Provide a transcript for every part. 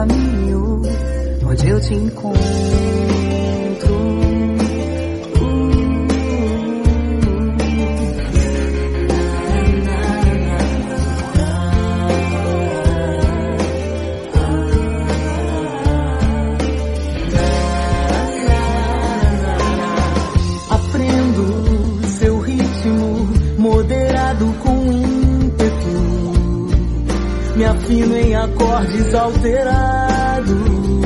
caminho onde eu te encontro. Aprendo seu ritmo moderado com ímpeto, me afino em acordes alterados.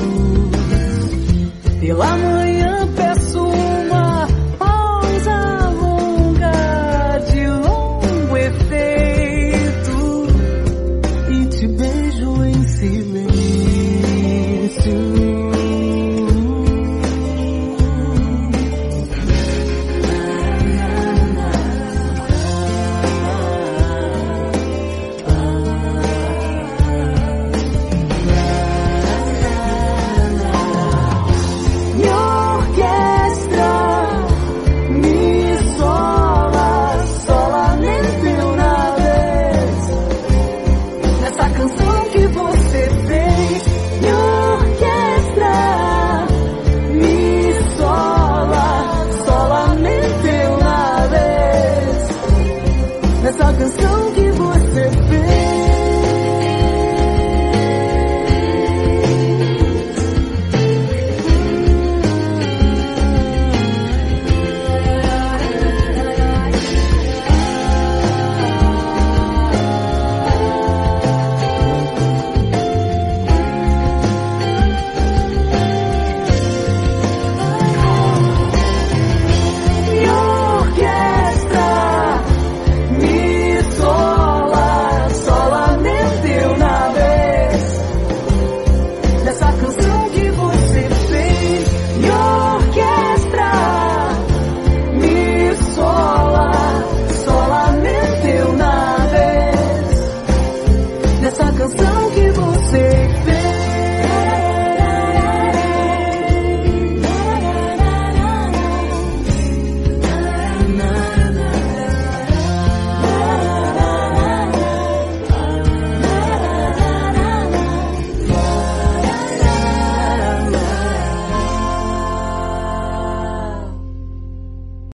Pela manhã peço uma pausa longa de longo efeito e te beijo em silêncio. Essa canção que você fez. Essa canção que você fez.